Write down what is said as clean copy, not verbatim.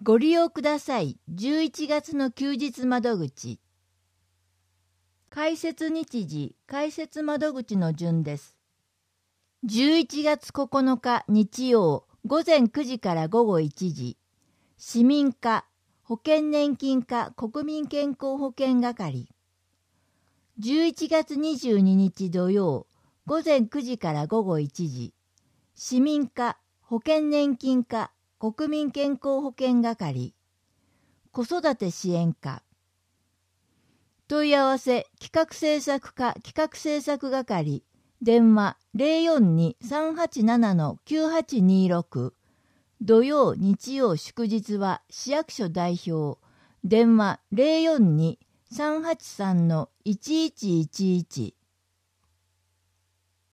ご利用ください。11月の休日窓口。開設日時、開設窓口の順です。11月9日日曜午前9時から午後1時。市民課、保険年金課国民健康保険係。11月22日土曜午前9時から午後1時。市民課、保険年金課国民健康保険係。子育て支援課。問い合わせ企画政策課企画政策係。電話 042-387-9826。土曜日曜祝日は市役所代表。電話 042-383-1111。